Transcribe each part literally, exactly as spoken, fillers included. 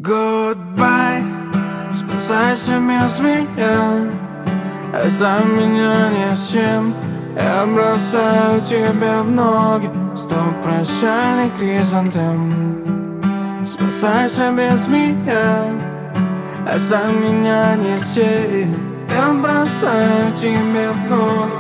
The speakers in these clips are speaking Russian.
Goodbye, спасайся без меня, а сам меня ни с чем. Я бросаю тебя в ноги, сто прощальных хризантем. Спасайся без меня, а сам меня ни с чем. Я бросаю тебя в ноги.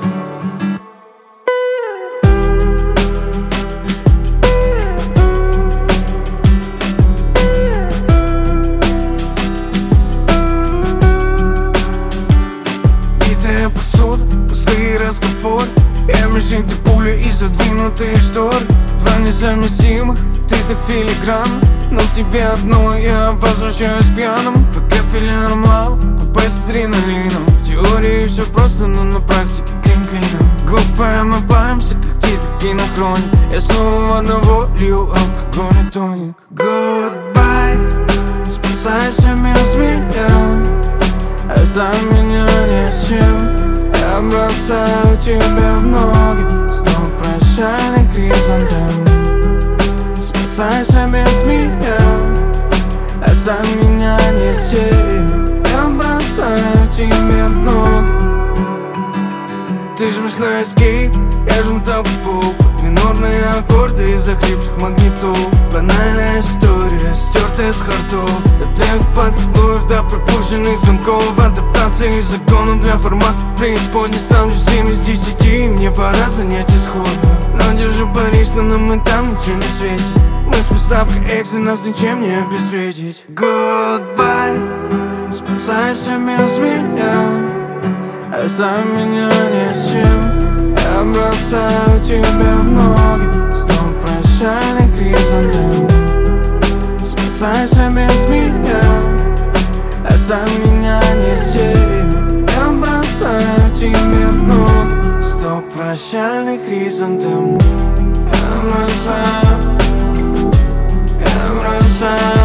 Посуда, пустые разговоры. Я мишень-то пули и задвинутые шторы. Два незаместимых, ты так филигранно. Но тебе одно, я возвращаюсь пьяным. По капиллярам лава, купе с адреналином. В теории все просто, но на практике клин-клином. Глупая, мы паемся, как где-то кинохроник. Я снова в одного лью алкоголь и тоник. Goodbye, спасайся без меня, а сам меня ни с чем. Я бросаю тебя в ноги, сто прощальных хризантем. Спасайся без меня, а сам меня ни с чем. Я бросаю тебя в ноги. Ты жмешь на эскейп, я жму табу. Минорные аккорды из охрипших магнитов. Банальная история, стертая с хартов. От твоих поцелуев до пропущенных звонков. Адаптация и законом для формата преисподней. Ставлю семь из десяти, мне пора занять исходную. Но держу пари, что нам и там ничего не светит. Мы с приставкой экс, и нас ничем не обезвредить. Goodbye, спасайся без меня, а сам меня ни с чем. Я бросаю тебя в ноги, сто прощальных хризантем. Спасайся без меня, а сам меня ни с чем. Я бросаю тебя в ноги, сто прощальных хризантем. Я бросаю, я бросаю.